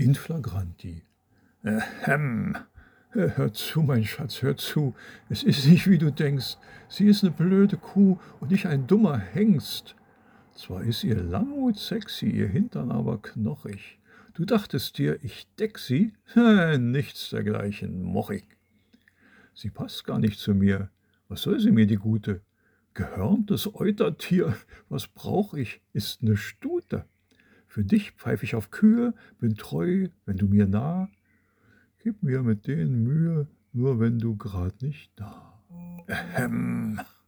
in flagranti. Ahem. Hör zu, mein Schatz, hör zu. Es ist nicht, wie du denkst. Sie ist 'ne blöde Kuh und ich ein dummer Hengst. Zwar ist ihr Langmut sexy, ihr Hintern aber knochig. Du dachtest dir, ich deck sie? Nichts dergleichen, mochig. Sie passt gar nicht zu mir. Was soll sie mir, die Gute? Gehörntes Eutertier, was brauch ich, ist 'ne Stute. Für dich pfeif ich auf Kühe, bin treu, wenn du mir nah. Gib mir mit denen Mühe, nur wenn du grad nicht da. Ähem.